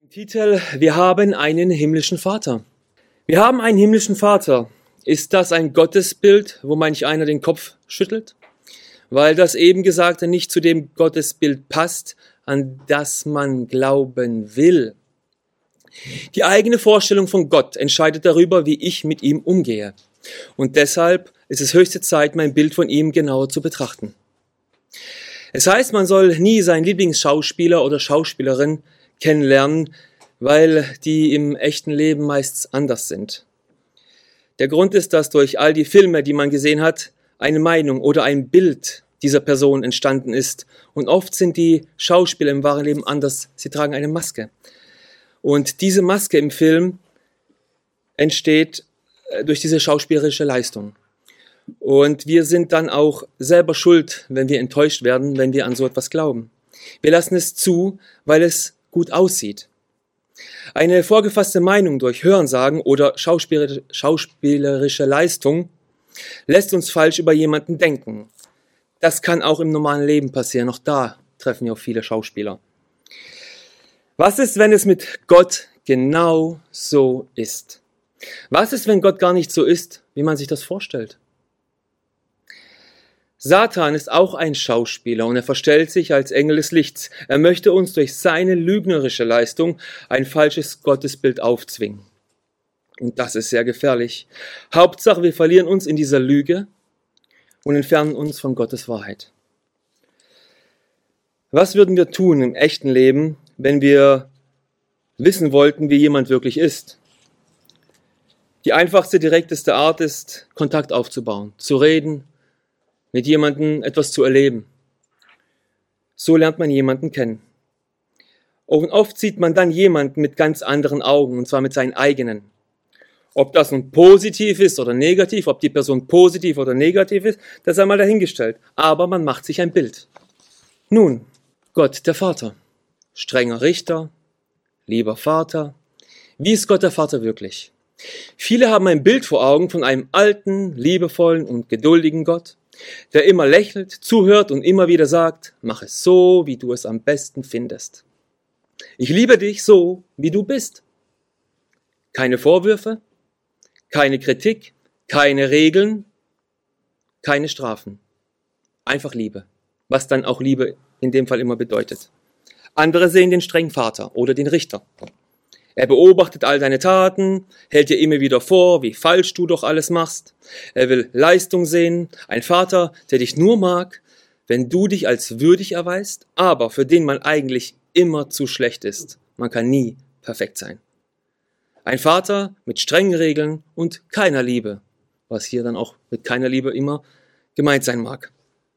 Titel: Wir haben einen himmlischen Vater. Wir haben einen himmlischen Vater. Ist das ein Gottesbild, wo manch einer den Kopf schüttelt? Weil das eben Gesagte nicht zu dem Gottesbild passt, an das man glauben will. Die eigene Vorstellung von Gott entscheidet darüber, wie ich mit ihm umgehe. Und deshalb ist es höchste Zeit, mein Bild von ihm genauer zu betrachten. Es heißt, man soll nie seinen Lieblingsschauspieler oder Schauspielerin kennenlernen, weil die im echten Leben meist anders sind. Der Grund ist, dass durch all die Filme, die man gesehen hat, eine Meinung oder ein Bild dieser Person entstanden ist. Und oft sind die Schauspieler im wahren Leben anders. Sie tragen eine Maske. Und diese Maske im Film entsteht durch diese schauspielerische Leistung. Und wir sind dann auch selber schuld, wenn wir enttäuscht werden, wenn wir an so etwas glauben. Wir lassen es zu, weil es gut aussieht. Eine vorgefasste Meinung durch Hörensagen oder schauspielerische Leistung lässt uns falsch über jemanden denken. Das kann auch im normalen Leben passieren. Auch da treffen wir auf viele Schauspieler. Was ist, wenn es mit Gott genau so ist? Was ist, wenn Gott gar nicht so ist, wie man sich das vorstellt? Satan ist auch ein Schauspieler und er verstellt sich als Engel des Lichts. Er möchte uns durch seine lügnerische Leistung ein falsches Gottesbild aufzwingen. Und das ist sehr gefährlich. Hauptsache, wir verlieren uns in dieser Lüge und entfernen uns von Gottes Wahrheit. Was würden wir tun im echten Leben, wenn wir wissen wollten, wie jemand wirklich ist? Die einfachste, direkteste Art ist, Kontakt aufzubauen, zu reden, mit jemandem etwas zu erleben. So lernt man jemanden kennen. Und oft sieht man dann jemanden mit ganz anderen Augen, und zwar mit seinen eigenen. Ob das nun positiv ist oder negativ, ob die Person positiv oder negativ ist, das sei mal dahingestellt. Aber man macht sich ein Bild. Nun, Gott der Vater, strenger Richter, lieber Vater. Wie ist Gott der Vater wirklich? Viele haben ein Bild vor Augen von einem alten, liebevollen und geduldigen Gott, der immer lächelt, zuhört und immer wieder sagt, mach es so, wie du es am besten findest. Ich liebe dich so, wie du bist. Keine Vorwürfe, keine Kritik, keine Regeln, keine Strafen. Einfach Liebe, was dann auch Liebe in dem Fall immer bedeutet. Andere sehen den strengen Vater oder den Richter. Er beobachtet all deine Taten, hält dir immer wieder vor, wie falsch du doch alles machst. Er will Leistung sehen, ein Vater, der dich nur mag, wenn du dich als würdig erweist, aber für den man eigentlich immer zu schlecht ist. Man kann nie perfekt sein. Ein Vater mit strengen Regeln und keiner Liebe, was hier dann auch mit keiner Liebe immer gemeint sein mag.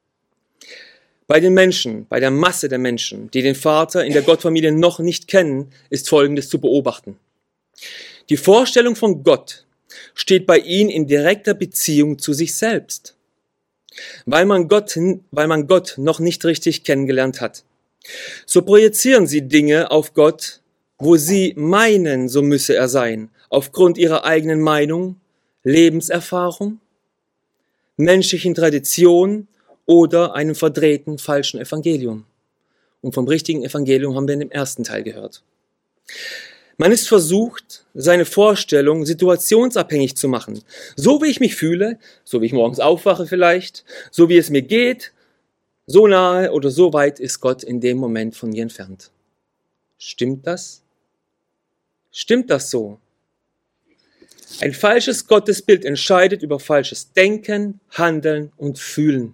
Bei den Menschen, bei der Masse der Menschen, die den Vater in der Gottfamilie noch nicht kennen, ist Folgendes zu beobachten. Die Vorstellung von Gott steht bei ihnen in direkter Beziehung zu sich selbst, weil man Gott noch nicht richtig kennengelernt hat. So projizieren sie Dinge auf Gott, wo sie meinen, so müsse er sein, aufgrund ihrer eigenen Meinung, Lebenserfahrung, menschlichen Tradition oder einem verdrehten, falschen Evangelium. Und vom richtigen Evangelium haben wir in dem ersten Teil gehört. Man ist versucht, seine Vorstellung situationsabhängig zu machen. So wie ich mich fühle, so wie ich morgens aufwache vielleicht, so wie es mir geht, so nahe oder so weit ist Gott in dem Moment von mir entfernt. Stimmt das? Stimmt das so? Ein falsches Gottesbild entscheidet über falsches Denken, Handeln und Fühlen.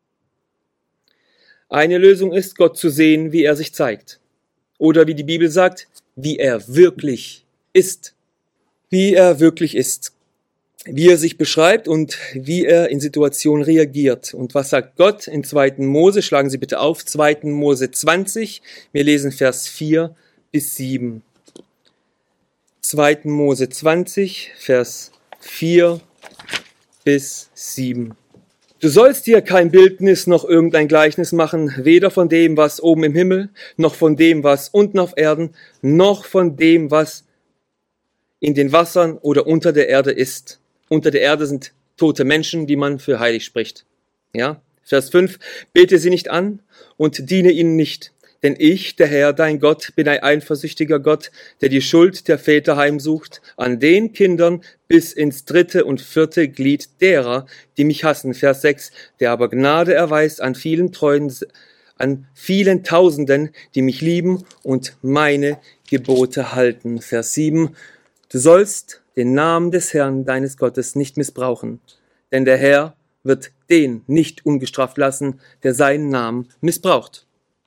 Eine Lösung ist, Gott zu sehen, wie er sich zeigt. Oder wie die Bibel sagt, wie er wirklich ist. Wie er wirklich ist. Wie er sich beschreibt und wie er in Situationen reagiert. Und was sagt Gott in 2. Mose? Schlagen Sie bitte auf, 2. Mose 20. Wir lesen Vers 4 bis 7. 2. Mose 20, Vers 4 bis 7. Du sollst dir kein Bildnis noch irgendein Gleichnis machen, weder von dem, was oben im Himmel, noch von dem, was unten auf Erden, noch von dem, was in den Wassern oder unter der Erde ist. Unter der Erde sind tote Menschen, die man für heilig spricht. Ja? Vers 5. Bete sie nicht an und diene ihnen nicht, Denn ich, der Herr, dein Gott, bin ein eifersüchtiger Gott, der die Schuld der Väter heimsucht, an den Kindern bis ins 3. und 4. Glied derer, die mich hassen. Vers 6, der aber Gnade erweist an vielen Tausenden, die mich lieben und meine Gebote halten. Vers 7, du sollst den Namen des Herrn, deines Gottes, nicht missbrauchen, denn der Herr wird den nicht ungestraft lassen, der seinen Namen missbraucht.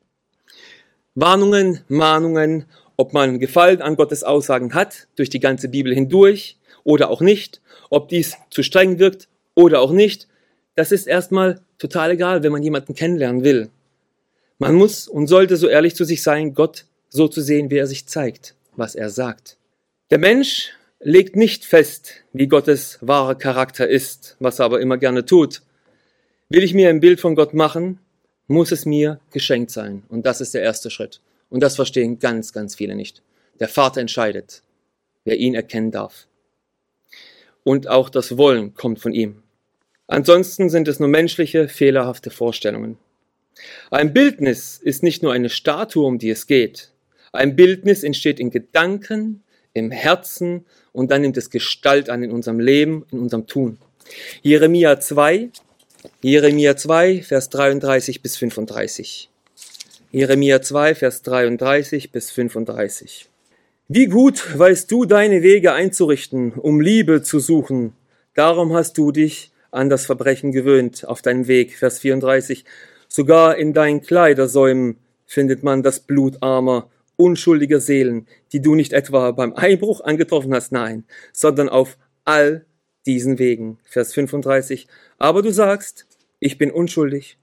Warnungen, Mahnungen, ob man Gefallen an Gottes Aussagen hat, durch die ganze Bibel hindurch oder auch nicht, ob dies zu streng wirkt oder auch nicht, das ist erstmal total egal, wenn man jemanden kennenlernen will. Man muss und sollte so ehrlich zu sich sein, Gott so zu sehen, wie er sich zeigt, was er sagt. Der Mensch legt nicht fest, wie Gottes wahrer Charakter ist, was er aber immer gerne tut. Will ich mir ein Bild von Gott machen, muss es mir geschenkt sein. Und das ist der erste Schritt. Und das verstehen ganz, ganz viele nicht. Der Vater entscheidet, wer ihn erkennen darf. Und auch das Wollen kommt von ihm. Ansonsten sind es nur menschliche, fehlerhafte Vorstellungen. Ein Bildnis ist nicht nur eine Statue, um die es geht. Ein Bildnis entsteht in Gedanken, im Herzen und dann nimmt es Gestalt an in unserem Leben, in unserem Tun. Jeremia 2, Vers 33 bis 35. Jeremia 2, Vers 33 bis 35. Wie gut weißt du, deine Wege einzurichten, um Liebe zu suchen. Darum hast du dich an das Verbrechen gewöhnt auf deinem Weg. Vers 34. Sogar in deinen Kleidersäumen findet man das Blut armer, unschuldiger Seelen, die du nicht etwa beim Einbruch angetroffen hast, nein, sondern auf all diesen Wegen. Vers 35. Aber du sagst, ich bin unschuldig,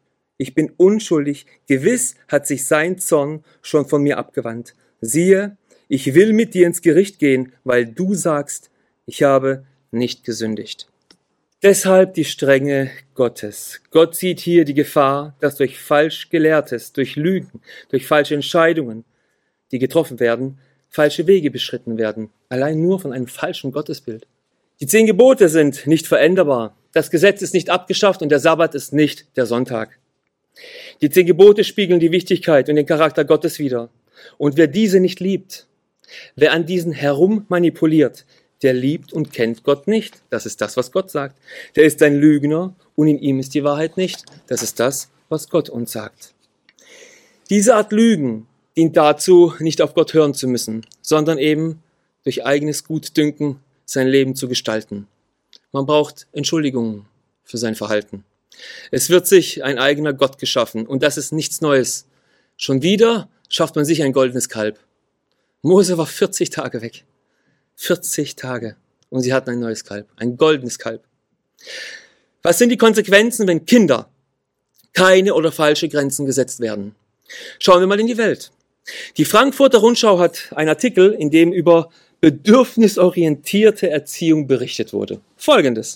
gewiss hat sich sein Zorn schon von mir abgewandt. Siehe, ich will mit dir ins Gericht gehen, weil du sagst, ich habe nicht gesündigt. Deshalb die Strenge Gottes. Gott sieht hier die Gefahr, dass durch Falschgelehrtes, durch Lügen, durch falsche Entscheidungen, die getroffen werden, falsche Wege beschritten werden. Allein nur von einem falschen Gottesbild. Die 10 Gebote sind nicht veränderbar. Das Gesetz ist nicht abgeschafft und der Sabbat ist nicht der Sonntag. Die 10 Gebote spiegeln die Wichtigkeit und den Charakter Gottes wider. Und wer diese nicht liebt, wer an diesen herum manipuliert, der liebt und kennt Gott nicht. Das ist das, was Gott sagt. Der ist ein Lügner und in ihm ist die Wahrheit nicht. Das ist das, was Gott uns sagt. Diese Art Lügen dient dazu, nicht auf Gott hören zu müssen, sondern eben durch eigenes Gutdünken sein Leben zu gestalten. Man braucht Entschuldigungen für sein Verhalten. Es wird sich ein eigener Gott geschaffen und das ist nichts Neues. Schon wieder schafft man sich ein goldenes Kalb. Mose war 40 Tage weg. 40 Tage. Und sie hatten ein neues Kalb, ein goldenes Kalb. Was sind die Konsequenzen, wenn Kinder keine oder falsche Grenzen gesetzt werden? Schauen wir mal in die Welt. Die Frankfurter Rundschau hat einen Artikel, in dem über bedürfnisorientierte Erziehung berichtet wurde. Folgendes.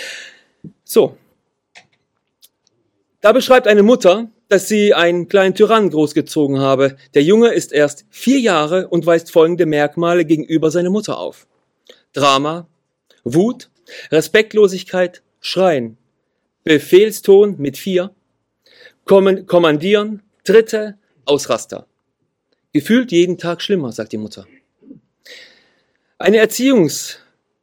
Da beschreibt eine Mutter, dass sie einen kleinen Tyrannen großgezogen habe. Der Junge ist erst 4 Jahre und weist folgende Merkmale gegenüber seiner Mutter auf. Drama, Wut, Respektlosigkeit, Schreien, Befehlston mit 4, Kommandieren, Tritte, Ausraster. Gefühlt jeden Tag schlimmer, sagt die Mutter. Eine Erziehungsmethode,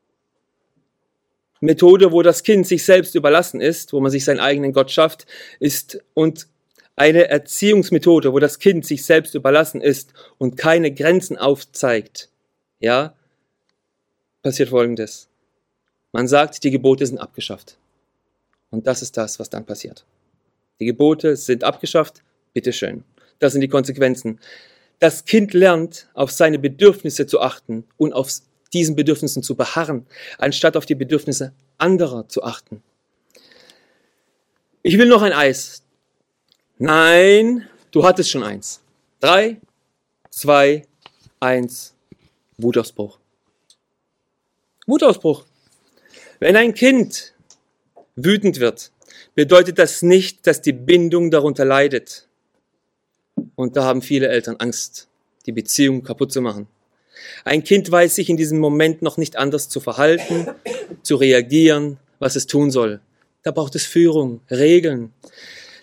wo das Kind sich selbst überlassen ist, wo man sich seinen eigenen Gott schafft, ist und eine Erziehungsmethode, wo das Kind sich selbst überlassen ist und keine Grenzen aufzeigt, ja, passiert Folgendes. Man sagt, die Gebote sind abgeschafft. Und das ist das, was dann passiert. Die Gebote sind abgeschafft, bitteschön. Das sind die Konsequenzen. Das Kind lernt, auf seine Bedürfnisse zu achten und auf diesen Bedürfnissen zu beharren, anstatt auf die Bedürfnisse anderer zu achten. Ich will noch ein Eis. Nein, du hattest schon eins. 3, 2, 1, Wutausbruch. Wutausbruch. Wenn ein Kind wütend wird, bedeutet das nicht, dass die Bindung darunter leidet. Und da haben viele Eltern Angst, die Beziehung kaputt zu machen. Ein Kind weiß sich in diesem Moment noch nicht anders zu verhalten, zu reagieren, was es tun soll. Da braucht es Führung, Regeln.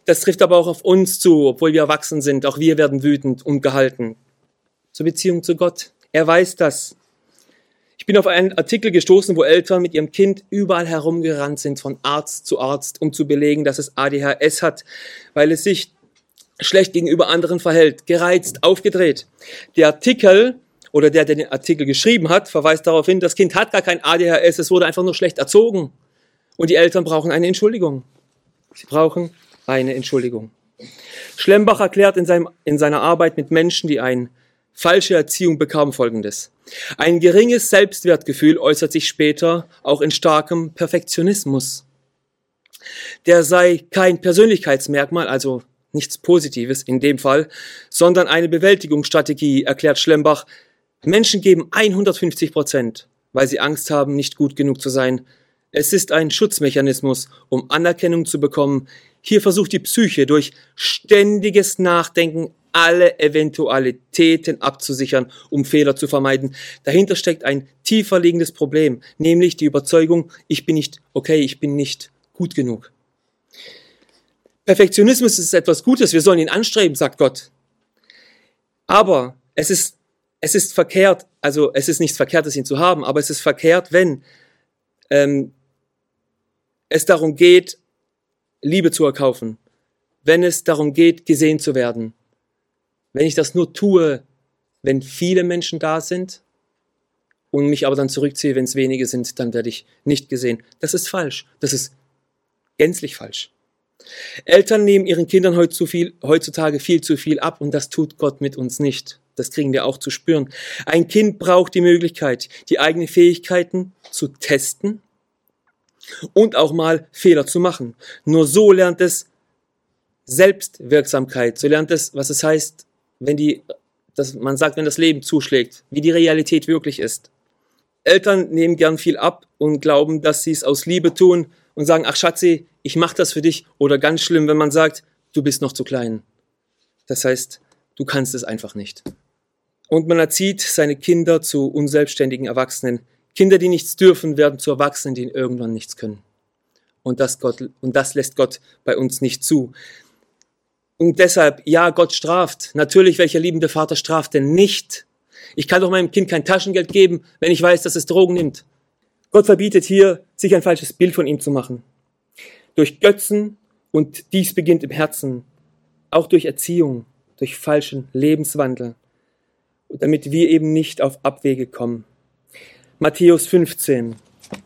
Das trifft aber auch auf uns zu, obwohl wir erwachsen sind. Auch wir werden wütend und gehalten. Zur Beziehung zu Gott. Er weiß das. Ich bin auf einen Artikel gestoßen, wo Eltern mit ihrem Kind überall herumgerannt sind, von Arzt zu Arzt, um zu belegen, dass es ADHS hat, weil es sich schlecht gegenüber anderen verhält, gereizt, aufgedreht. Der Artikel oder der den Artikel geschrieben hat, verweist darauf hin, das Kind hat gar kein ADHS, es wurde einfach nur schlecht erzogen. Und die Eltern brauchen eine Entschuldigung. Sie brauchen eine Entschuldigung. Schlembach erklärt in seiner Arbeit mit Menschen, die eine falsche Erziehung bekamen, Folgendes. Ein geringes Selbstwertgefühl äußert sich später auch in starkem Perfektionismus. Der sei kein Persönlichkeitsmerkmal, also nichts Positives in dem Fall, sondern eine Bewältigungsstrategie, erklärt Schlembach. Menschen geben 150%, weil sie Angst haben, nicht gut genug zu sein. Es ist ein Schutzmechanismus, um Anerkennung zu bekommen. Hier versucht die Psyche durch ständiges Nachdenken alle Eventualitäten abzusichern, um Fehler zu vermeiden. Dahinter steckt ein tiefer liegendes Problem, nämlich die Überzeugung, ich bin nicht okay, ich bin nicht gut genug. Perfektionismus ist etwas Gutes, wir sollen ihn anstreben, sagt Gott. Aber es ist verkehrt, also es ist nichts Verkehrtes, ihn zu haben, aber es ist verkehrt, wenn es darum geht, Liebe zu erkaufen, wenn es darum geht, gesehen zu werden. Wenn ich das nur tue, wenn viele Menschen da sind und mich aber dann zurückziehe, wenn es wenige sind, dann werde ich nicht gesehen. Das ist falsch. Das ist gänzlich falsch. Eltern nehmen ihren Kindern heutzutage viel zu viel ab und das tut Gott mit uns nicht. Das kriegen wir auch zu spüren. Ein Kind braucht die Möglichkeit, die eigenen Fähigkeiten zu testen und auch mal Fehler zu machen. Nur so lernt es Selbstwirksamkeit. So lernt es, was es heißt, wenn das Leben zuschlägt, wie die Realität wirklich ist. Eltern nehmen gern viel ab und glauben, dass sie es aus Liebe tun und sagen, ach Schatzi, ich mache das für dich. Oder ganz schlimm, wenn man sagt, du bist noch zu klein. Das heißt, du kannst es einfach nicht. Und man erzieht seine Kinder zu unselbstständigen Erwachsenen. Kinder, die nichts dürfen, werden zu Erwachsenen, die irgendwann nichts können. Und das lässt Gott bei uns nicht zu. Und deshalb, ja, Gott straft. Natürlich, welcher liebende Vater straft denn nicht? Ich kann doch meinem Kind kein Taschengeld geben, wenn ich weiß, dass es Drogen nimmt. Gott verbietet hier, sich ein falsches Bild von ihm zu machen. Durch Götzen, und dies beginnt im Herzen, auch durch Erziehung, durch falschen Lebenswandel, damit wir eben nicht auf Abwege kommen. Matthäus 15,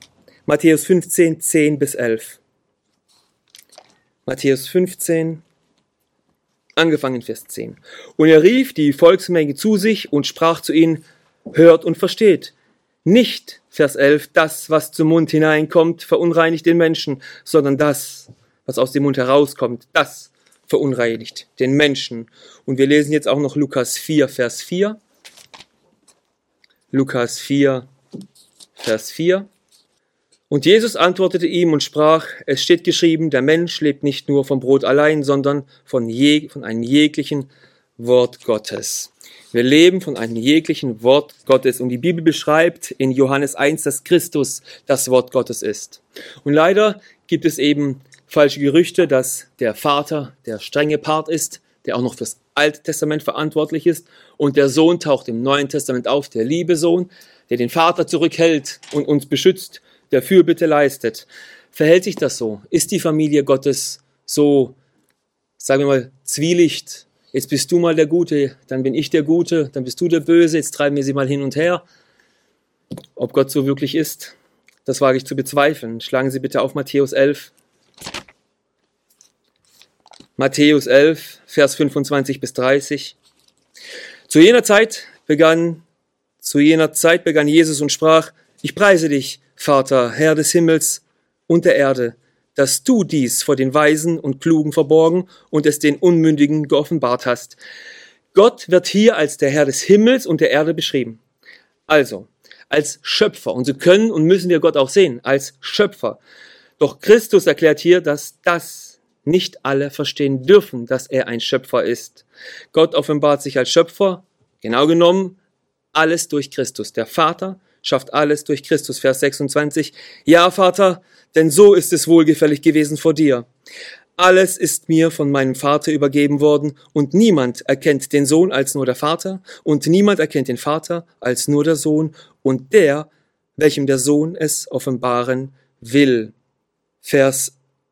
10 bis 11. Matthäus 15, angefangen in Vers 10. Und er rief die Volksmenge zu sich und sprach zu ihnen, hört und versteht. Nicht, Vers 11, das, was zum Mund hineinkommt, verunreinigt den Menschen, sondern das, was aus dem Mund herauskommt, das verunreinigt den Menschen. Und wir lesen jetzt auch noch Lukas 4, Vers 4. Lukas 4, Vers 4. Und Jesus antwortete ihm und sprach, es steht geschrieben, der Mensch lebt nicht nur vom Brot allein, sondern von einem jeglichen Wort Gottes. Wir leben von einem jeglichen Wort Gottes. Und die Bibel beschreibt in Johannes 1, dass Christus das Wort Gottes ist. Und leider gibt es eben falsche Gerüchte, dass der Vater der strenge Part ist, der auch noch fürs Alte Testament verantwortlich ist. Und der Sohn taucht im Neuen Testament auf, der liebe Sohn, der den Vater zurückhält und uns beschützt, der Fürbitte leistet. Verhält sich das so? Ist die Familie Gottes so, sagen wir mal, Zwielicht? Jetzt bist du mal der Gute, dann bin ich der Gute, dann bist du der Böse, jetzt treiben wir sie mal hin und her. Ob Gott so wirklich ist, das wage ich zu bezweifeln. Schlagen Sie bitte auf Matthäus 11. Matthäus 11, Vers 25 bis 30. Zu jener Zeit begann Jesus und sprach, ich preise dich, Vater, Herr des Himmels und der Erde, dass du dies vor den Weisen und Klugen verborgen und es den Unmündigen geoffenbart hast. Gott wird hier als der Herr des Himmels und der Erde beschrieben. Also, als Schöpfer. Und so können und müssen wir Gott auch sehen, als Schöpfer. Doch Christus erklärt hier, dass das nicht alle verstehen dürfen, dass er ein Schöpfer ist. Gott offenbart sich als Schöpfer, genau genommen, alles durch Christus. Der Vater schafft alles durch Christus. Vers 26. Ja, Vater, denn so ist es wohlgefällig gewesen vor dir. Alles ist mir von meinem Vater übergeben worden und niemand erkennt den Sohn als nur der Vater und niemand erkennt den Vater als nur der Sohn und der, welchem der Sohn es offenbaren will. Vers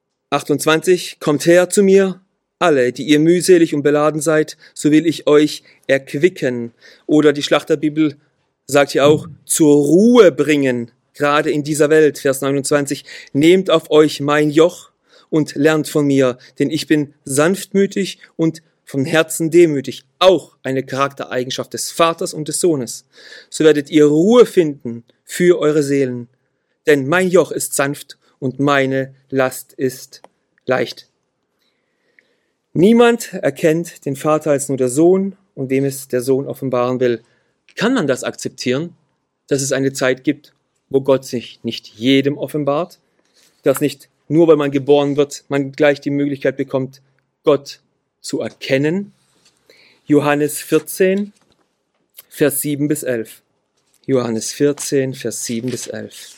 28, kommt her zu mir, alle, die ihr mühselig und beladen seid, so will ich euch erquicken. Oder die Schlachterbibel sagt hier auch, zur Ruhe bringen, gerade in dieser Welt. Vers 29, nehmt auf euch mein Joch und lernt von mir, denn ich bin sanftmütig und vom Herzen demütig. Auch eine Charaktereigenschaft des Vaters und des Sohnes. So werdet ihr Ruhe finden für eure Seelen. Denn mein Joch ist sanft und meine Last ist leicht. Niemand erkennt den Vater als nur der Sohn und wem es der Sohn offenbaren will. Kann man das akzeptieren, dass es eine Zeit gibt, wo Gott sich nicht jedem offenbart, dass nicht nur weil man geboren wird, man gleich die Möglichkeit bekommt, Gott zu erkennen? Johannes 14, Vers 7 bis 11. Johannes 14, Vers 7 bis 11.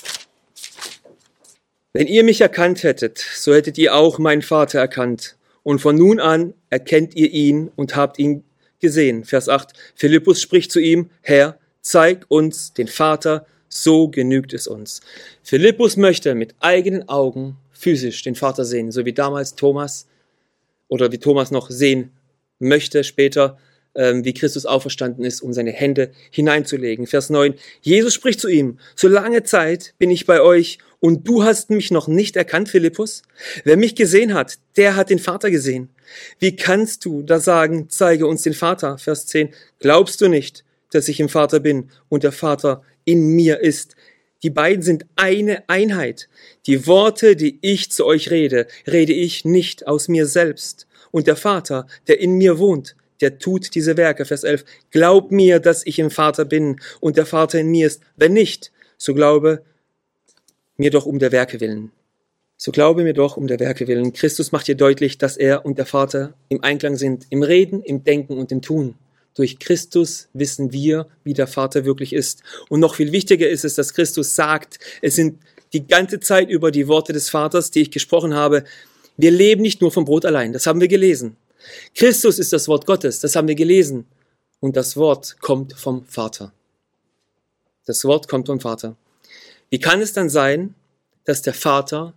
Wenn ihr mich erkannt hättet, so hättet ihr auch meinen Vater erkannt. Und von nun an erkennt ihr ihn und habt ihn gesehen. Vers 8. Philippus spricht zu ihm, Herr, zeig uns den Vater, so genügt es uns. Philippus möchte mit eigenen Augen physisch den Vater sehen, so wie damals Thomas oder wie Thomas noch sehen möchte später, wie Christus auferstanden ist, um seine Hände hineinzulegen. Vers 9. Jesus spricht zu ihm, so lange Zeit bin ich bei euch und du hast mich noch nicht erkannt, Philippus? Wer mich gesehen hat, der hat den Vater gesehen. Wie kannst du da sagen, zeige uns den Vater? Vers 10. Glaubst du nicht, dass ich im Vater bin und der Vater in mir ist? Die beiden sind eine Einheit. Die Worte, die ich zu euch rede, rede ich nicht aus mir selbst. Und der Vater, der in mir wohnt, der tut diese Werke. Vers 11. Glaub mir, dass ich im Vater bin und der Vater in mir ist. Wenn nicht, so glaube mir doch um der Werke willen. So glaube mir doch um der Werke willen. Christus macht hier deutlich, dass er und der Vater im Einklang sind, im Reden, im Denken und im Tun. Durch Christus wissen wir, wie der Vater wirklich ist. Und noch viel wichtiger ist es, dass Christus sagt, es sind die ganze Zeit über die Worte des Vaters, die ich gesprochen habe. Wir leben nicht nur vom Brot allein, das haben wir gelesen. Christus ist das Wort Gottes, das haben wir gelesen. Und das Wort kommt vom Vater. Das Wort kommt vom Vater. Wie kann es dann sein, dass der Vater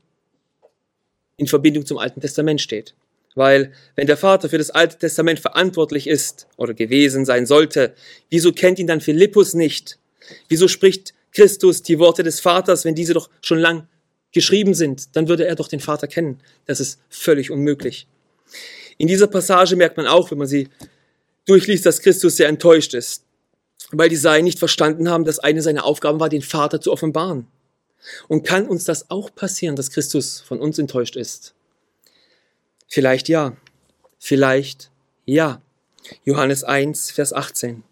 in Verbindung zum Alten Testament steht? Weil, wenn der Vater für das Alte Testament verantwortlich ist oder gewesen sein sollte, wieso kennt ihn dann Philippus nicht? Wieso spricht Christus die Worte des Vaters, wenn diese doch schon lang geschrieben sind? Dann würde er doch den Vater kennen. Das ist völlig unmöglich. In dieser Passage merkt man auch, wenn man sie durchliest, dass Christus sehr enttäuscht ist, weil die Seinen nicht verstanden haben, dass eine seiner Aufgaben war, den Vater zu offenbaren. Und kann uns das auch passieren, dass Christus von uns enttäuscht ist? Vielleicht ja, vielleicht ja. Johannes 1, Vers 18.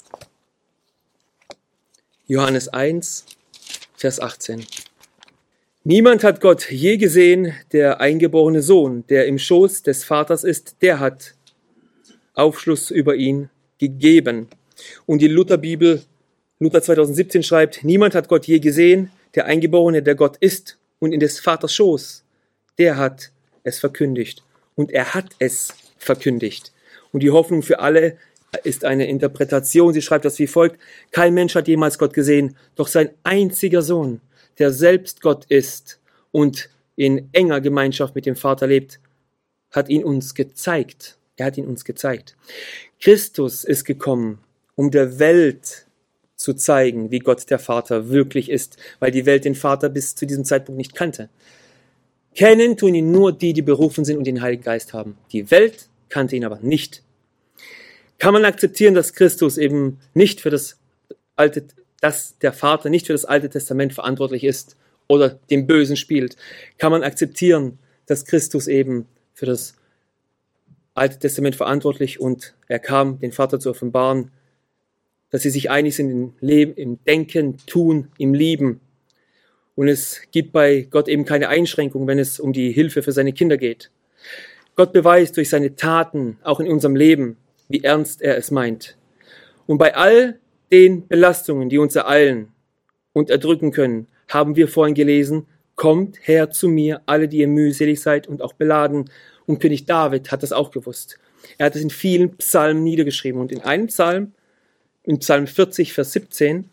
Johannes 1, Vers 18. Niemand hat Gott je gesehen, der eingeborene Sohn, der im Schoß des Vaters ist, der hat Aufschluss über ihn gegeben. Und die Lutherbibel, Luther 2017 schreibt, niemand hat Gott je gesehen, der Eingeborene, der Gott ist und in des Vaters Schoß, der hat es verkündigt. Und er hat es verkündigt. Und die Hoffnung für alle ist eine Interpretation. Sie schreibt das wie folgt. Kein Mensch hat jemals Gott gesehen, doch sein einziger Sohn, der selbst Gott ist und in enger Gemeinschaft mit dem Vater lebt, hat ihn uns gezeigt. Er hat ihn uns gezeigt. Christus ist gekommen, um der Welt zu zeigen, wie Gott der Vater wirklich ist, weil die Welt den Vater bis zu diesem Zeitpunkt nicht kannte. Kennen tun ihn nur die, die berufen sind und den Heiligen Geist haben. Die Welt kannte ihn aber nicht. Kann man akzeptieren, dass Christus eben nicht für dass der Vater nicht für das Alte Testament verantwortlich ist oder dem Bösen spielt? Kann man akzeptieren, dass Christus eben für das Alte Testament verantwortlich und er kam, den Vater zu offenbaren, dass sie sich einig sind im Leben, im Denken, Tun, im Lieben. Und es gibt bei Gott eben keine Einschränkung, wenn es um die Hilfe für seine Kinder geht. Gott beweist durch seine Taten, auch in unserem Leben, wie ernst er es meint. Und bei all den Belastungen, die uns ereilen und erdrücken können, haben wir vorhin gelesen, kommt her zu mir, alle, die ihr mühselig seid und auch beladen, Und König David hat das auch gewusst. Er hat es in vielen Psalmen niedergeschrieben. Und in einem Psalm, in Psalm 40, Vers 17,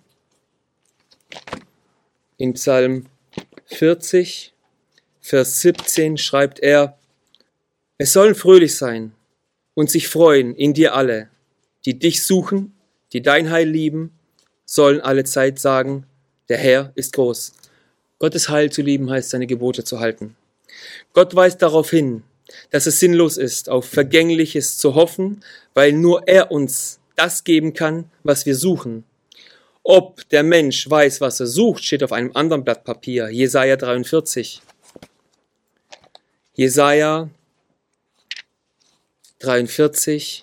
in Psalm 40, Vers 17 schreibt er: Es sollen fröhlich sein und sich freuen in dir alle, die dich suchen, die dein Heil lieben, sollen alle Zeit sagen, der Herr ist groß. Gottes Heil zu lieben heißt, seine Gebote zu halten. Gott weist darauf hin, dass es sinnlos ist, auf Vergängliches zu hoffen, weil nur er uns das geben kann, was wir suchen. Ob der Mensch weiß, was er sucht, steht auf einem anderen Blatt Papier, Jesaja 43. Jesaja 43,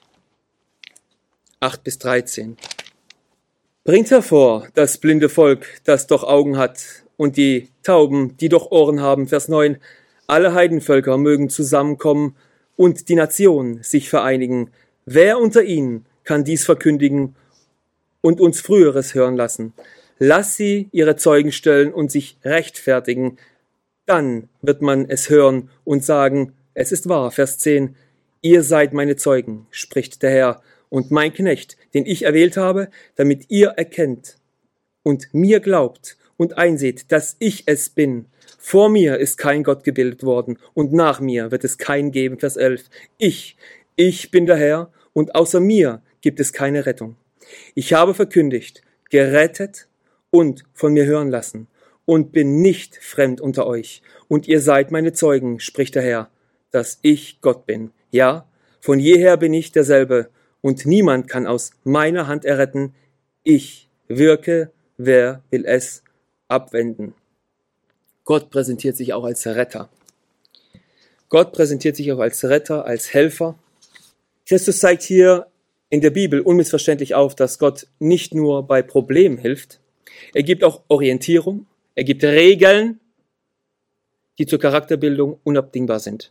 8 bis 13. Bringt hervor das blinde Volk, das doch Augen hat, und die Tauben, die doch Ohren haben. Vers 9. Alle Heidenvölker mögen zusammenkommen und die Nationen sich vereinigen. Wer unter ihnen kann dies verkündigen und uns Früheres hören lassen? Lass sie ihre Zeugen stellen und sich rechtfertigen. Dann wird man es hören und sagen, es ist wahr. Vers 10. Ihr seid meine Zeugen, spricht der Herr, und mein Knecht, den ich erwählt habe, damit ihr erkennt und mir glaubt und einseht, dass ich es bin. Vor mir ist kein Gott gebildet worden und nach mir wird es keinen geben. Vers 11. Ich bin der Herr und außer mir gibt es keine Rettung. Ich habe verkündigt, gerettet und von mir hören lassen und bin nicht fremd unter euch. Und ihr seid meine Zeugen, spricht der Herr, dass ich Gott bin. Ja, von jeher bin ich derselbe und niemand kann aus meiner Hand erretten. Ich wirke, wer will es abwenden? Gott präsentiert sich auch als Retter. Gott präsentiert sich auch als Retter, als Helfer. Christus zeigt hier in der Bibel unmissverständlich auf, dass Gott nicht nur bei Problemen hilft. Er gibt auch Orientierung, er gibt Regeln, die zur Charakterbildung unabdingbar sind.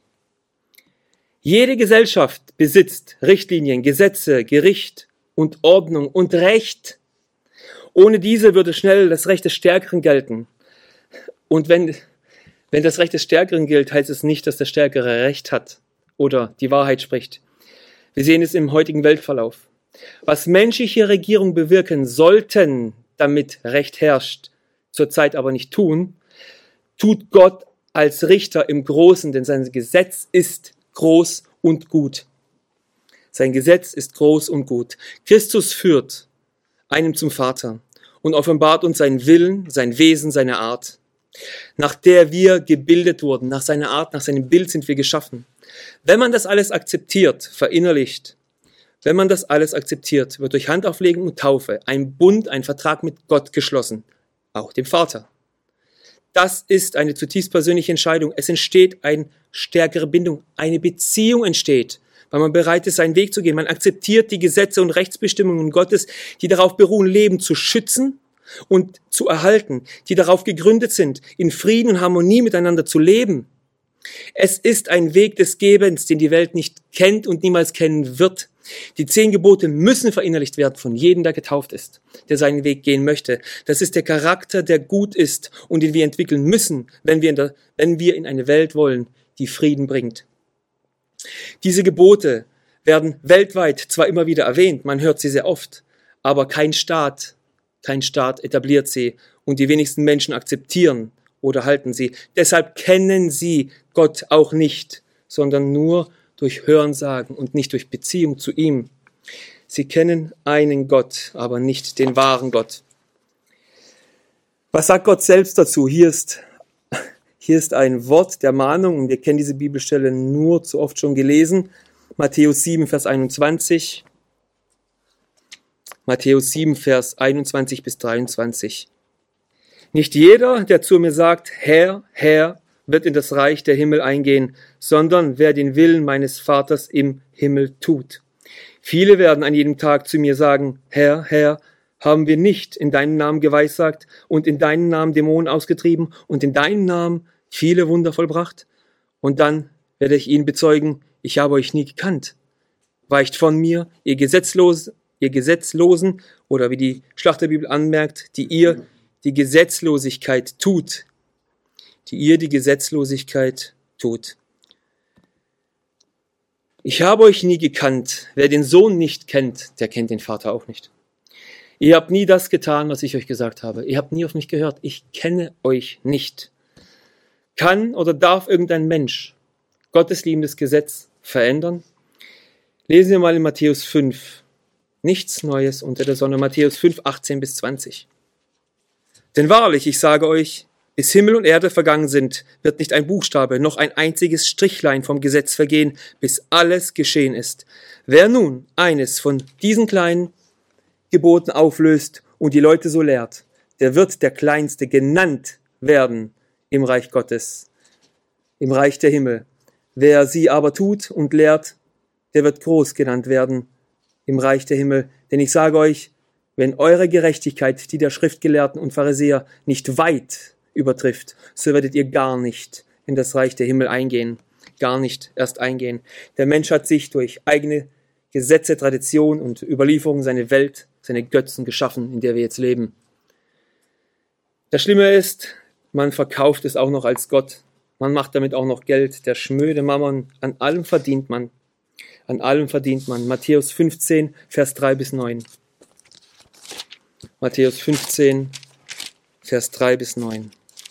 Jede Gesellschaft besitzt Richtlinien, Gesetze, Gericht und Ordnung und Recht. Ohne diese würde schnell das Recht des Stärkeren gelten. Und wenn das Recht des Stärkeren gilt, heißt es nicht, dass der Stärkere Recht hat oder die Wahrheit spricht. Wir sehen es im heutigen Weltverlauf. Was menschliche Regierungen bewirken sollten, damit Recht herrscht, zurzeit aber nicht tun, tut Gott als Richter im Großen, denn sein Gesetz ist groß und gut. Sein Gesetz ist groß und gut. Christus führt einem zum Vater und offenbart uns seinen Willen, sein Wesen, seine Art, nach der wir gebildet wurden, nach seiner Art, nach seinem Bild sind wir geschaffen. Wenn man das alles akzeptiert, verinnerlicht, wenn man das alles akzeptiert, wird durch Handauflegen und Taufe ein Bund, ein Vertrag mit Gott geschlossen, auch dem Vater. Das ist eine zutiefst persönliche Entscheidung. Es entsteht eine stärkere Bindung, eine Beziehung entsteht, weil man bereit ist, seinen Weg zu gehen. Man akzeptiert die Gesetze und Rechtsbestimmungen Gottes, die darauf beruhen, Leben zu schützen und zu erhalten, die darauf gegründet sind, in Frieden und Harmonie miteinander zu leben. Es ist ein Weg des Gebens, den die Welt nicht kennt und niemals kennen wird. Die 10 Gebote müssen verinnerlicht werden von jedem, der getauft ist, der seinen Weg gehen möchte. Das ist der Charakter, der gut ist und den wir entwickeln müssen, wenn wir in eine Welt wollen, die Frieden bringt. Diese Gebote werden weltweit zwar immer wieder erwähnt, man hört sie sehr oft, aber kein Staat etabliert sie und die wenigsten Menschen akzeptieren oder halten sie. Deshalb kennen sie Gott auch nicht, sondern nur durch Hörensagen und nicht durch Beziehung zu ihm. Sie kennen einen Gott, aber nicht den wahren Gott. Was sagt Gott selbst dazu? Hier ist ein Wort der Mahnung und wir kennen diese Bibelstelle nur zu oft schon gelesen. Matthäus 7, Vers 21. Matthäus 7, Vers 21 bis 23. Nicht jeder, der zu mir sagt, Herr, Herr, wird in das Reich der Himmel eingehen, sondern wer den Willen meines Vaters im Himmel tut. Viele werden an jedem Tag zu mir sagen, Herr, Herr, haben wir nicht in deinem Namen geweissagt und in deinem Namen Dämonen ausgetrieben und in deinem Namen viele Wunder vollbracht? Und dann werde ich ihnen bezeugen, ich habe euch nie gekannt. Weicht von mir, ihr Gesetzlosen, oder wie die Schlachterbibel anmerkt, die ihr die Gesetzlosigkeit tut. Ich habe euch nie gekannt. Wer den Sohn nicht kennt, der kennt den Vater auch nicht. Ihr habt nie das getan, was ich euch gesagt habe. Ihr habt nie auf mich gehört. Ich kenne euch nicht. Kann oder darf irgendein Mensch Gottes liebendes Gesetz verändern? Lesen wir mal in Matthäus 5. Nichts Neues unter der Sonne. Matthäus 5, 18 bis 20. Denn wahrlich, ich sage euch, bis Himmel und Erde vergangen sind, wird nicht ein Buchstabe, noch ein einziges Strichlein vom Gesetz vergehen, bis alles geschehen ist. Wer nun eines von diesen kleinen Geboten auflöst und die Leute so lehrt, der wird der Kleinste genannt werden im Reich Gottes, im Reich der Himmel. Wer sie aber tut und lehrt, der wird groß genannt werden im Reich der Himmel. Denn ich sage euch, wenn eure Gerechtigkeit die der Schriftgelehrten und Pharisäer nicht weit übertrifft, so werdet ihr gar nicht in das Reich der Himmel eingehen. Gar nicht erst eingehen. Der Mensch hat sich durch eigene Gesetze, Tradition und Überlieferung seine Welt, seine Götzen geschaffen, in der wir jetzt leben. Das Schlimme ist, man verkauft es auch noch als Gott. Man macht damit auch noch Geld. Der schnöde Mammon, an allem verdient man. An allem verdient man. Matthäus 15, Vers 3 bis 9. Matthäus 15, Vers 3 bis 9.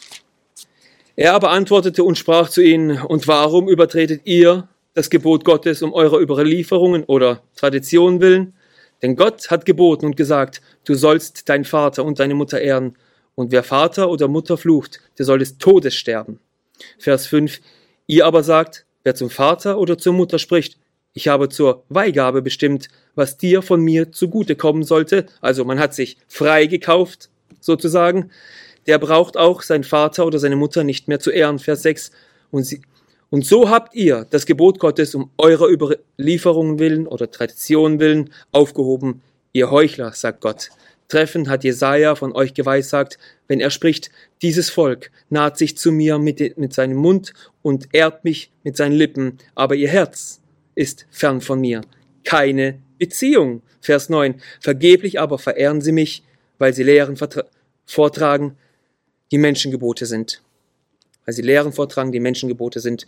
Er aber antwortete und sprach zu ihnen, und warum übertretet ihr das Gebot Gottes um eurer Überlieferungen oder Traditionen willen? Denn Gott hat geboten und gesagt, du sollst deinen Vater und deine Mutter ehren. Und wer Vater oder Mutter flucht, der soll des Todes sterben. Vers 5. Ihr aber sagt, wer zum Vater oder zur Mutter spricht, ich habe zur Weihgabe bestimmt, was dir von mir zugute kommen sollte. Also man hat sich frei gekauft, sozusagen. Der braucht auch seinen Vater oder seine Mutter nicht mehr zu ehren. Vers 6. Und so habt ihr das Gebot Gottes um eurer Überlieferungen willen oder Traditionen willen aufgehoben. Ihr Heuchler, sagt Gott. Treffend hat Jesaja von euch geweissagt, wenn er spricht, dieses Volk naht sich zu mir mit seinem Mund und ehrt mich mit seinen Lippen, aber ihr Herz ist fern von mir. Keine Beziehung. Vers 9. Vergeblich aber verehren sie mich, weil sie Lehren vortragen, die Menschengebote sind. Weil sie Lehren vortragen, die Menschengebote sind.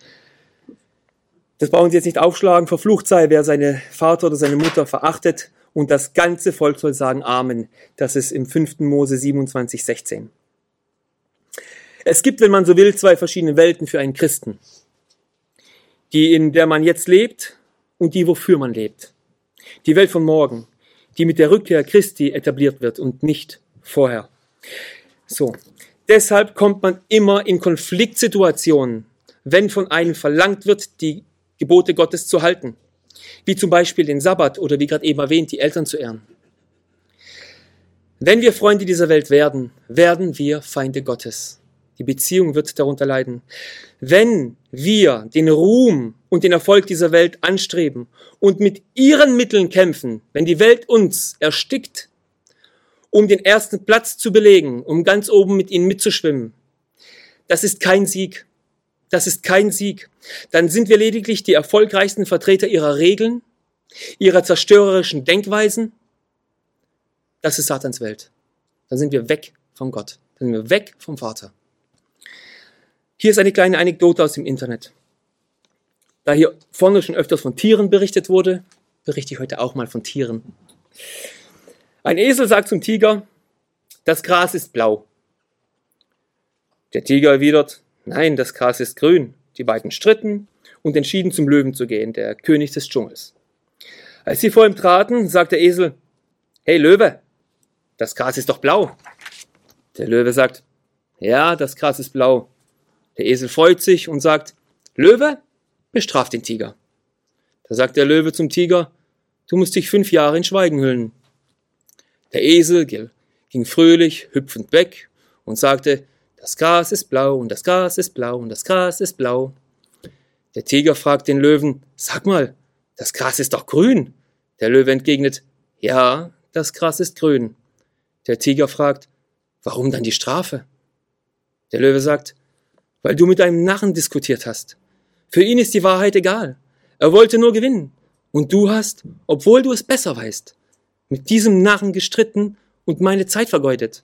Das brauchen Sie jetzt nicht aufschlagen. Verflucht sei, wer seine Vater oder seine Mutter verachtet. Und das ganze Volk soll sagen Amen. Das ist im 5. Mose 27, 16. Es gibt, wenn man so will, zwei verschiedene Welten für einen Christen. Die, in der man jetzt lebt und die, wofür man lebt. Die Welt von morgen, die mit der Rückkehr Christi etabliert wird und nicht vorher. So. Deshalb kommt man immer in Konfliktsituationen, wenn von einem verlangt wird, die Gebote Gottes zu halten. Wie zum Beispiel den Sabbat oder wie gerade eben erwähnt, die Eltern zu ehren. Wenn wir Freunde dieser Welt werden, werden wir Feinde Gottes. Die Beziehung wird darunter leiden. Wenn wir den Ruhm und den Erfolg dieser Welt anstreben und mit ihren Mitteln kämpfen, wenn die Welt uns erstickt, um den ersten Platz zu belegen, um ganz oben mit ihnen mitzuschwimmen. Das ist kein Sieg. Das ist kein Sieg. Dann sind wir lediglich die erfolgreichsten Vertreter ihrer Regeln, ihrer zerstörerischen Denkweisen. Das ist Satans Welt. Dann sind wir weg von Gott. Dann sind wir weg vom Vater. Hier ist eine kleine Anekdote aus dem Internet. Da hier vorne schon öfters von Tieren berichtet wurde, berichte ich heute auch mal von Tieren. Ein Esel sagt zum Tiger, das Gras ist blau. Der Tiger erwidert, nein, das Gras ist grün. Die beiden stritten und entschieden zum Löwen zu gehen, der König des Dschungels. Als sie vor ihm traten, sagt der Esel, hey Löwe, das Gras ist doch blau. Der Löwe sagt, ja, das Gras ist blau. Der Esel freut sich und sagt, Löwe, bestraf den Tiger. Da sagt der Löwe zum Tiger, du musst dich 5 Jahre in Schweigen hüllen. Der Esel ging fröhlich, hüpfend weg und sagte, das Gras ist blau und das Gras ist blau und das Gras ist blau. Der Tiger fragt den Löwen, sag mal, das Gras ist doch grün. Der Löwe entgegnet, ja, das Gras ist grün. Der Tiger fragt, warum dann die Strafe? Der Löwe sagt, weil du mit einem Narren diskutiert hast. Für ihn ist die Wahrheit egal. Er wollte nur gewinnen. Und du hast, obwohl du es besser weißt, mit diesem Narren gestritten und meine Zeit vergeudet.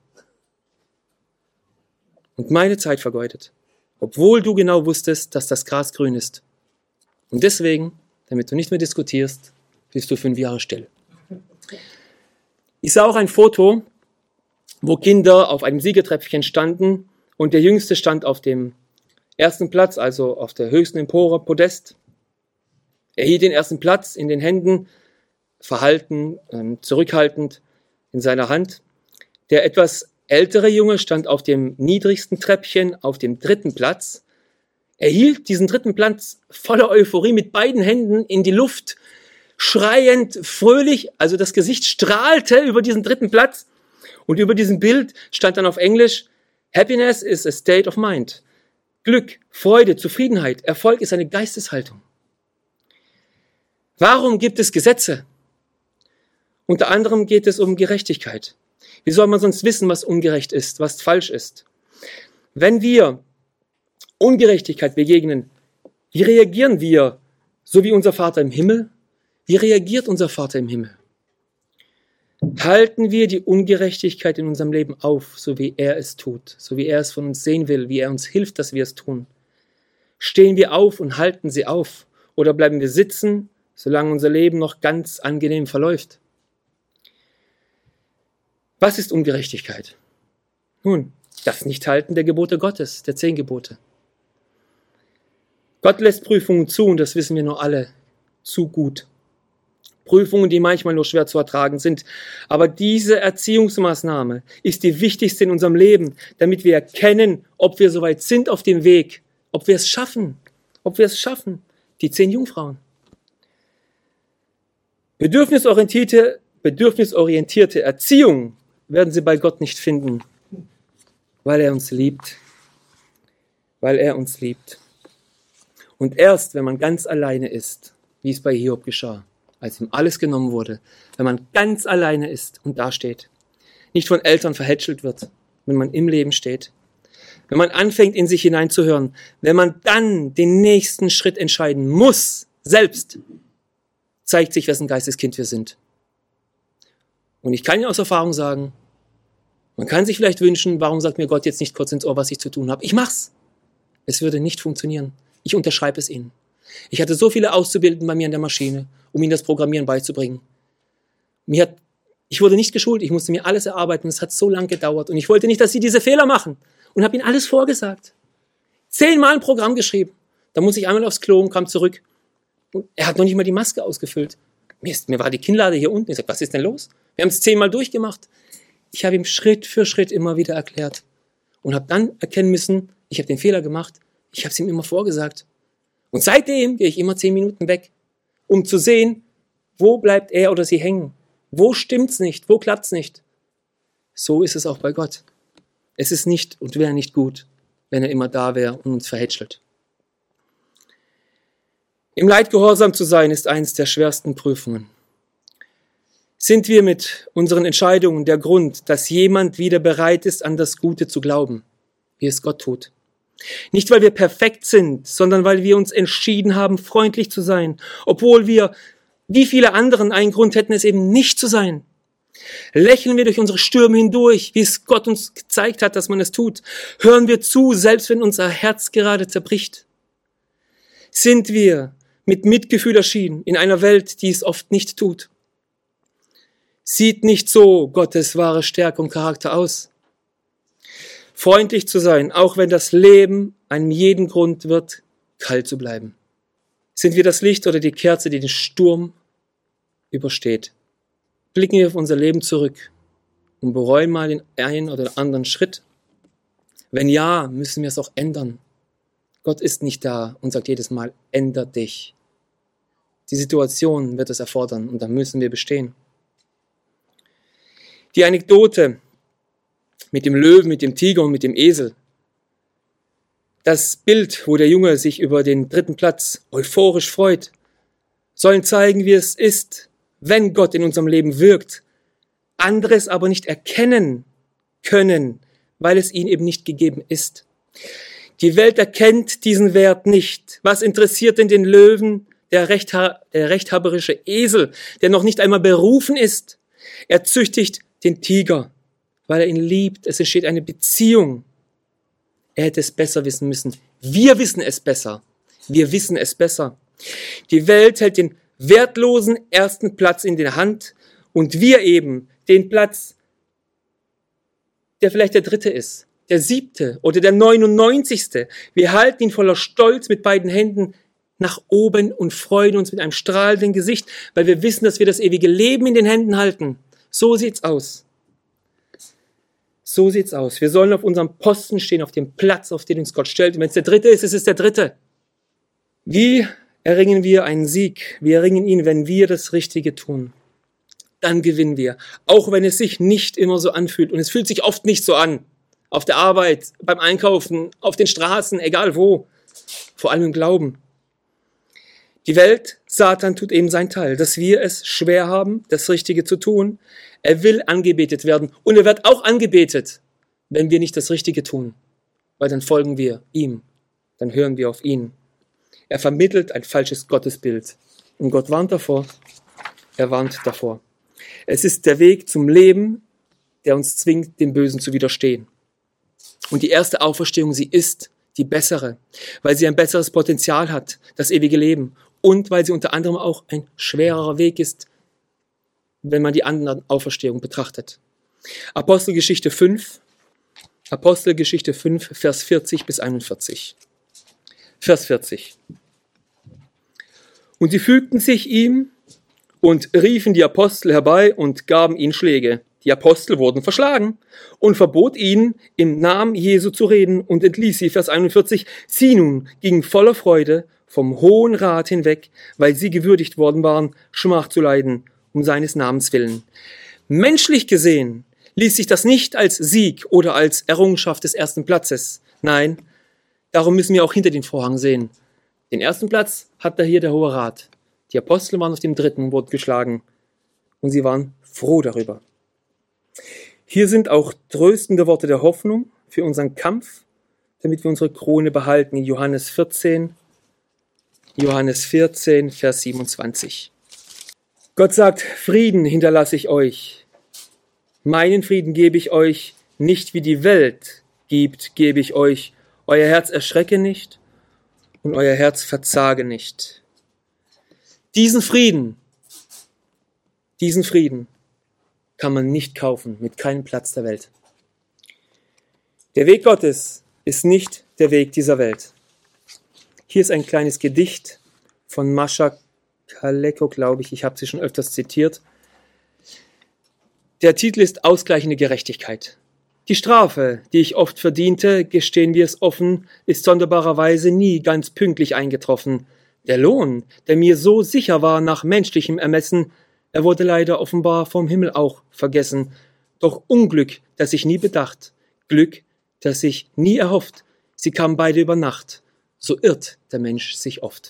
Obwohl du genau wusstest, dass das Gras grün ist. Und deswegen, damit du nicht mehr diskutierst, bist du 5 Jahre still. Ich sah auch ein Foto, wo Kinder auf einem Siegertreppchen standen und der Jüngste stand auf dem ersten Platz, also auf der höchsten Empore, Podest. Er hielt den ersten Platz in den Händen, verhalten, zurückhaltend in seiner Hand. Der etwas ältere Junge stand auf dem niedrigsten Treppchen, auf dem 3. Platz. Er hielt diesen 3. Platz voller Euphorie mit beiden Händen in die Luft, schreiend, fröhlich, also das Gesicht strahlte über diesen 3. Platz. Und über diesem Bild stand dann auf Englisch: Happiness is a state of mind. Glück, Freude, Zufriedenheit, Erfolg ist eine Geisteshaltung. Warum gibt es Gesetze? Unter anderem geht es um Gerechtigkeit. Wie soll man sonst wissen, was ungerecht ist, was falsch ist? Wenn wir Ungerechtigkeit begegnen, wie reagieren wir, so wie unser Vater im Himmel? Wie reagiert unser Vater im Himmel? Halten wir die Ungerechtigkeit in unserem Leben auf, so wie er es tut, so wie er es von uns sehen will, wie er uns hilft, dass wir es tun? Stehen wir auf und halten sie auf? Oder bleiben wir sitzen, solange unser Leben noch ganz angenehm verläuft? Was ist Ungerechtigkeit? Nun, das Nichthalten der Gebote Gottes, der 10 Gebote. Gott lässt Prüfungen zu, und das wissen wir nur alle zu gut. Prüfungen, die manchmal nur schwer zu ertragen sind. Aber diese Erziehungsmaßnahme ist die wichtigste in unserem Leben, damit wir erkennen, ob wir soweit sind auf dem Weg, ob wir es schaffen, die 10 Jungfrauen. Bedürfnisorientierte Erziehung werden sie bei Gott nicht finden, weil er uns liebt. Und erst, wenn man ganz alleine ist, wie es bei Hiob geschah, als ihm alles genommen wurde, wenn man ganz alleine ist und dasteht, nicht von Eltern verhätschelt wird, wenn man im Leben steht, wenn man anfängt, in sich hineinzuhören, wenn man dann den nächsten Schritt entscheiden muss, selbst, zeigt sich, wessen Geisteskind wir sind. Und ich kann Ihnen aus Erfahrung sagen, man kann sich vielleicht wünschen, warum sagt mir Gott jetzt nicht kurz ins Ohr, was ich zu tun habe? Ich mach's. Es würde nicht funktionieren. Ich unterschreibe es Ihnen. Ich hatte so viele Auszubildende bei mir an der Maschine, um ihnen das Programmieren beizubringen. Ich wurde nicht geschult, ich musste mir alles erarbeiten. Es hat so lange gedauert und ich wollte nicht, dass sie diese Fehler machen und habe ihnen alles vorgesagt. 10-mal ein Programm geschrieben. Da muss ich einmal aufs Klo und kam zurück. Und er hat noch nicht mal die Maske ausgefüllt. Mir war die Kinnlade hier unten. Ich sagte, was ist denn los? Wir haben es 10-mal durchgemacht. Ich habe ihm Schritt für Schritt immer wieder erklärt und habe dann erkennen müssen, ich habe den Fehler gemacht. Ich habe es ihm immer vorgesagt. Und seitdem gehe ich immer 10 Minuten weg, um zu sehen, wo bleibt er oder sie hängen? Wo stimmt's nicht? Wo klappt's nicht? So ist es auch bei Gott. Es ist nicht und wäre nicht gut, wenn er immer da wäre und uns verhätschelt. Im Leid gehorsam zu sein, ist eines der schwersten Prüfungen. Sind wir mit unseren Entscheidungen der Grund, dass jemand wieder bereit ist, an das Gute zu glauben, wie es Gott tut? Nicht, weil wir perfekt sind, sondern weil wir uns entschieden haben, freundlich zu sein, obwohl wir, wie viele anderen, einen Grund hätten, es eben nicht zu sein. Lächeln wir durch unsere Stürme hindurch, wie es Gott uns gezeigt hat, dass man es tut. Hören wir zu, selbst wenn unser Herz gerade zerbricht. Sind wir mit Mitgefühl erschienen in einer Welt, die es oft nicht tut. Sieht nicht so Gottes wahre Stärke und Charakter aus. Freundlich zu sein, auch wenn das Leben einem jeden Grund wird, kalt zu bleiben. Sind wir das Licht oder die Kerze, die den Sturm übersteht? Blicken wir auf unser Leben zurück und bereuen mal den einen oder anderen Schritt? Wenn ja, müssen wir es auch ändern. Gott ist nicht da und sagt jedes Mal, änder dich. Die Situation wird es erfordern und da müssen wir bestehen. Die Anekdote mit dem Löwen, mit dem Tiger und mit dem Esel. Das Bild, wo der Junge sich über den 3. Platz euphorisch freut, sollen zeigen, wie es ist, wenn Gott in unserem Leben wirkt, anderes aber nicht erkennen können, weil es ihnen eben nicht gegeben ist. Die Welt erkennt diesen Wert nicht. Was interessiert denn den Löwen, der rechthaberische Esel, der noch nicht einmal berufen ist? Er züchtigt den Tiger, weil er ihn liebt. Es entsteht eine Beziehung. Er hätte es besser wissen müssen. Wir wissen es besser. Wir wissen es besser. Die Welt hält den wertlosen ersten Platz in der Hand und wir eben den Platz, der vielleicht der 3. ist, der 7. oder der 99. Wir halten ihn voller Stolz mit beiden Händen nach oben und freuen uns mit einem strahlenden Gesicht, weil wir wissen, dass wir das ewige Leben in den Händen halten. So sieht's aus. So sieht's aus. Wir sollen auf unserem Posten stehen, auf dem Platz, auf den uns Gott stellt. Und wenn es der 3. ist, ist es der 3. Wie erringen wir einen Sieg? Wir erringen ihn, wenn wir das Richtige tun. Dann gewinnen wir. Auch wenn es sich nicht immer so anfühlt. Und es fühlt sich oft nicht so an. Auf der Arbeit, beim Einkaufen, auf den Straßen, egal wo. Vor allem im Glauben. Die Welt, Satan tut eben seinen Teil, dass wir es schwer haben, das Richtige zu tun. Er will angebetet werden und er wird auch angebetet, wenn wir nicht das Richtige tun, weil dann folgen wir ihm, dann hören wir auf ihn. Er vermittelt ein falsches Gottesbild und Gott warnt davor, er warnt davor. Es ist der Weg zum Leben, der uns zwingt, dem Bösen zu widerstehen. Und die erste Auferstehung, sie ist die bessere, weil sie ein besseres Potenzial hat, das ewige Leben. Und weil sie unter anderem auch ein schwererer Weg ist, wenn man die anderen Auferstehungen betrachtet. Apostelgeschichte 5, Vers 40 bis 41. Vers 40. Und sie fügten sich ihm und riefen die Apostel herbei und gaben ihnen Schläge. Die Apostel wurden verschlagen und verbot ihnen, im Namen Jesu zu reden und entließ sie. Vers 41. Sie nun gingen voller Freude vom Hohen Rat hinweg, weil sie gewürdigt worden waren, Schmach zu leiden, um seines Namens willen. Menschlich gesehen ließ sich das nicht als Sieg oder als Errungenschaft des ersten Platzes. Nein, darum müssen wir auch hinter den Vorhang sehen. Den ersten Platz hat da hier der Hohe Rat. Die Apostel waren auf dem 3. und wurden geschlagen. Und sie waren froh darüber. Hier sind auch tröstende Worte der Hoffnung für unseren Kampf, damit wir unsere Krone behalten. In Johannes 14, Vers 27. Gott sagt, Frieden hinterlasse ich euch. Meinen Frieden gebe ich euch, nicht wie die Welt gibt, gebe ich euch. Euer Herz erschrecke nicht und euer Herz verzage nicht. Diesen Frieden kann man nicht kaufen, mit keinem Platz der Welt. Der Weg Gottes ist nicht der Weg dieser Welt. Hier ist ein kleines Gedicht von Mascha Kaleko, glaube ich habe sie schon öfters zitiert. Der Titel ist Ausgleichende Gerechtigkeit. Die Strafe, die ich oft verdiente, gestehen wir es offen, ist sonderbarerweise nie ganz pünktlich eingetroffen. Der Lohn, der mir so sicher war nach menschlichem Ermessen, er wurde leider offenbar vom Himmel auch vergessen. Doch Unglück, das ich nie bedacht, Glück, das ich nie erhofft, sie kamen beide über Nacht. So irrt der Mensch sich oft.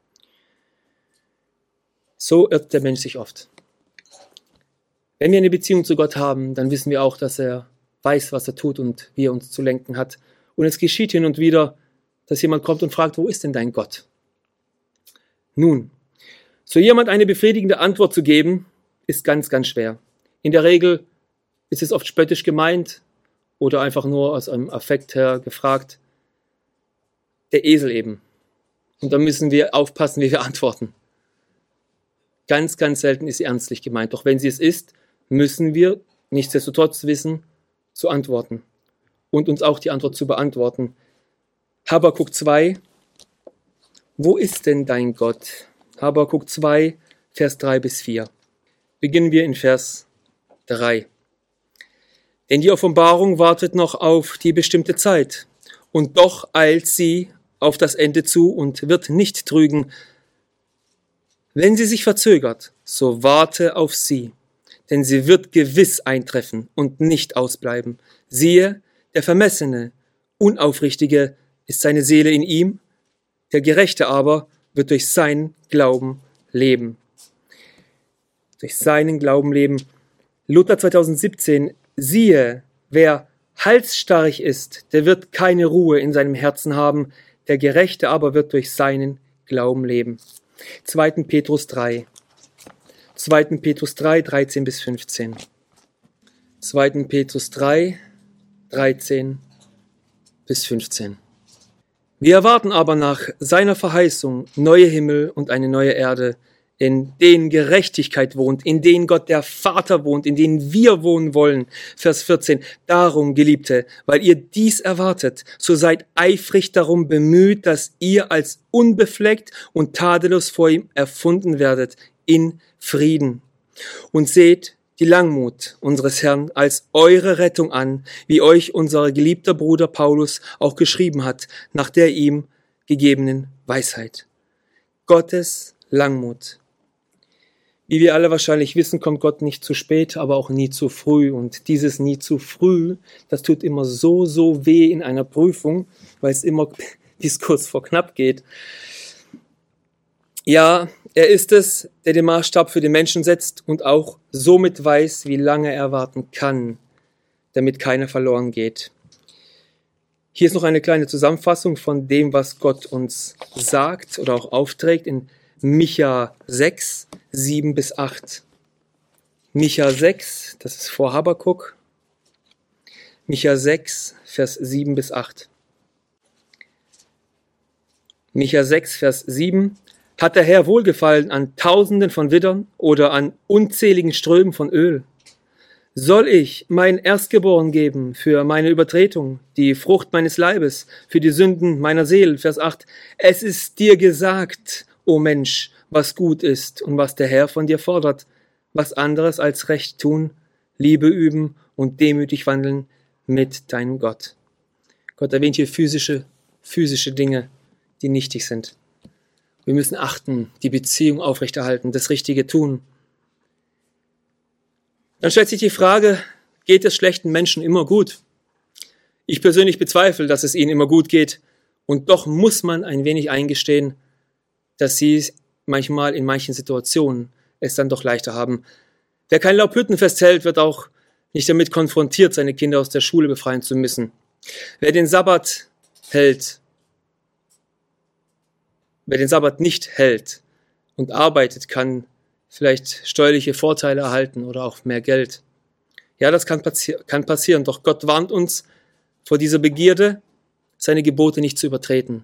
So irrt der Mensch sich oft. Wenn wir eine Beziehung zu Gott haben, dann wissen wir auch, dass er weiß, was er tut und wie er uns zu lenken hat. Und es geschieht hin und wieder, dass jemand kommt und fragt, wo ist denn dein Gott? Nun, so jemand eine befriedigende Antwort zu geben, ist ganz, ganz schwer. In der Regel ist es oft spöttisch gemeint oder einfach nur aus einem Affekt her gefragt. Der Esel eben. Und da müssen wir aufpassen, wie wir antworten. Ganz, ganz selten ist sie ernstlich gemeint. Doch wenn sie es ist, müssen wir nichtsdestotrotz wissen, zu antworten. Und uns auch die Antwort zu beantworten. Habakuk 2. Wo ist denn dein Gott? Habakuk 2, Vers 3 bis 4. Beginnen wir in Vers 3. Denn die Offenbarung wartet noch auf die bestimmte Zeit. Und doch eilt sie auf das Ende zu und wird nicht trügen. Wenn sie sich verzögert, so warte auf sie, denn sie wird gewiss eintreffen und nicht ausbleiben. Siehe, der Vermessene, Unaufrichtige ist seine Seele in ihm, der Gerechte aber wird durch seinen Glauben leben. Durch seinen Glauben leben. Luther 2017, siehe, wer halsstarrig ist, der wird keine Ruhe in seinem Herzen haben, der Gerechte aber wird durch seinen Glauben leben. 2. Petrus 3. 2. Petrus 3, 13 bis 15. 2. Petrus 3, 13 bis 15. Wir erwarten aber nach seiner Verheißung neue Himmel und eine neue Erde, in denen Gerechtigkeit wohnt, in denen Gott der Vater wohnt, in denen wir wohnen wollen. Vers 14. Darum, Geliebte, weil ihr dies erwartet, so seid eifrig darum bemüht, dass ihr als unbefleckt und tadellos vor ihm erfunden werdet in Frieden. Und seht die Langmut unseres Herrn als eure Rettung an, wie euch unser geliebter Bruder Paulus auch geschrieben hat, nach der ihm gegebenen Weisheit. Gottes Langmut. Wie wir alle wahrscheinlich wissen, kommt Gott nicht zu spät, aber auch nie zu früh. Und dieses nie zu früh, das tut immer so weh in einer Prüfung, weil es immer bis kurz vor knapp geht. Ja, er ist es, der den Maßstab für den Menschen setzt und auch somit weiß, wie lange er warten kann, damit keiner verloren geht. Hier ist noch eine kleine Zusammenfassung von dem, was Gott uns sagt oder auch aufträgt in Micha 6, 7 bis 8. Micha 6, das ist vor Habakuk. Micha 6, Vers 7 bis 8. Micha 6, Vers 7. Hat der Herr Wohlgefallen an Tausenden von Widdern oder an unzähligen Strömen von Öl? Soll ich mein Erstgeboren geben für meine Übertretung, die Frucht meines Leibes, für die Sünden meiner Seele? Vers 8. Es ist dir gesagt, o Mensch, was gut ist und was der Herr von dir fordert, was anderes als Recht tun, Liebe üben und demütig wandeln mit deinem Gott. Gott erwähnt hier physische Dinge, die nichtig sind. Wir müssen achten, die Beziehung aufrechterhalten, das Richtige tun. Dann stellt sich die Frage, geht es schlechten Menschen immer gut? Ich persönlich bezweifle, dass es ihnen immer gut geht. Und doch muss man ein wenig eingestehen, dass sie manchmal in manchen Situationen es dann doch leichter haben. Wer kein Laubhüttenfest hält, wird auch nicht damit konfrontiert, seine Kinder aus der Schule befreien zu müssen. Wer den Sabbat nicht hält und arbeitet, kann vielleicht steuerliche Vorteile erhalten oder auch mehr Geld. Ja, das kann passieren, doch Gott warnt uns vor dieser Begierde, seine Gebote nicht zu übertreten.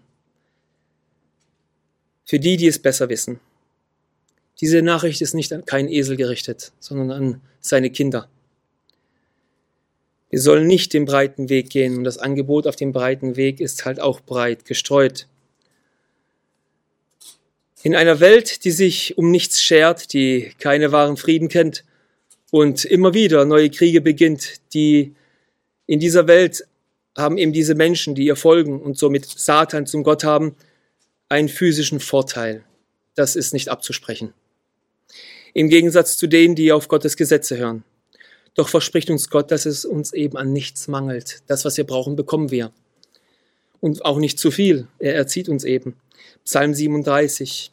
Für die, die es besser wissen. Diese Nachricht ist nicht an keinen Esel gerichtet, sondern an seine Kinder. Wir sollen nicht den breiten Weg gehen und das Angebot auf dem breiten Weg ist halt auch breit gestreut. In einer Welt, die sich um nichts schert, die keine wahren Frieden kennt und immer wieder neue Kriege beginnt, in dieser Welt haben eben diese Menschen, die ihr folgen und somit Satan zum Gott haben, einen physischen Vorteil. Das ist nicht abzusprechen. Im Gegensatz zu denen, die auf Gottes Gesetze hören. Doch verspricht uns Gott, dass es uns eben an nichts mangelt. Das, was wir brauchen, bekommen wir. Und auch nicht zu viel. Er erzieht uns eben. Psalm 37,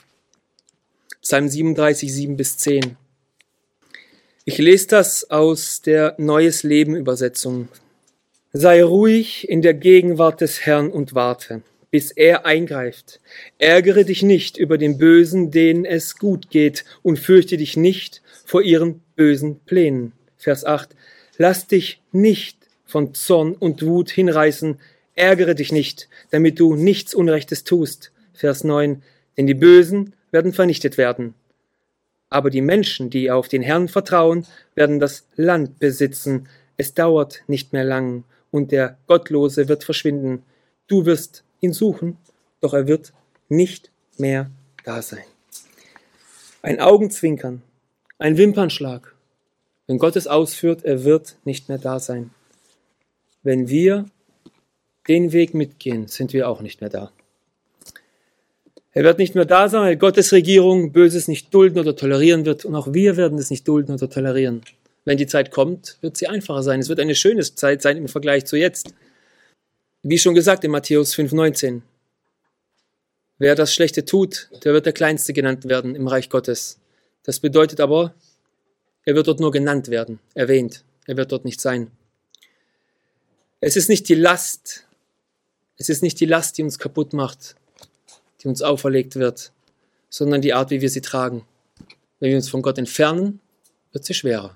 7 bis 10. Ich lese das aus der Neues Leben Übersetzung. Sei ruhig in der Gegenwart des Herrn und warte, bis er eingreift. Ärgere dich nicht über den Bösen, denen es gut geht, und fürchte dich nicht vor ihren bösen Plänen. Vers 8. Lass dich nicht von Zorn und Wut hinreißen, ärgere dich nicht, damit du nichts Unrechtes tust. Vers 9. Denn die Bösen werden vernichtet werden. Aber die Menschen, die auf den Herrn vertrauen, werden das Land besitzen. Es dauert nicht mehr lang und der Gottlose wird verschwinden. Du wirst ihn suchen, doch er wird nicht mehr da sein. Ein Augenzwinkern, ein Wimpernschlag. Wenn Gott es ausführt, er wird nicht mehr da sein. Wenn wir den Weg mitgehen, sind wir auch nicht mehr da. Er wird nicht mehr da sein, weil Gottes Regierung Böses nicht dulden oder tolerieren wird. Und auch wir werden es nicht dulden oder tolerieren. Wenn die Zeit kommt, wird sie einfacher sein. Es wird eine schöne Zeit sein im Vergleich zu jetzt. Wie schon gesagt in Matthäus 5,19. Wer das Schlechte tut, der wird der Kleinste genannt werden im Reich Gottes. Das bedeutet aber, er wird dort nur genannt werden, erwähnt. Er wird dort nicht sein. Es ist nicht die Last, die uns kaputt macht, die uns auferlegt wird, sondern die Art, wie wir sie tragen. Wenn wir uns von Gott entfernen, wird sie schwerer.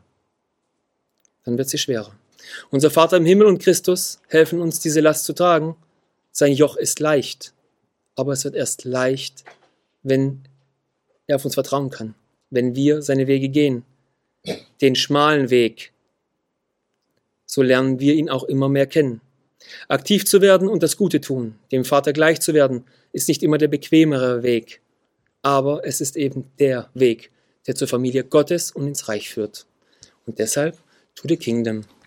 Dann wird sie schwerer. Unser Vater im Himmel und Christus helfen uns, diese Last zu tragen Sein Joch ist leicht, aber es wird erst leicht, wenn er auf uns vertrauen kann, wenn wir seine Wege gehen. Den schmalen Weg, so lernen wir ihn auch immer mehr kennen. Aktiv zu werden und das Gute tun, dem Vater gleich zu werden, ist nicht immer der bequemere Weg, aber es ist eben der Weg, der zur Familie Gottes und ins Reich führt. Und deshalb to the kingdom.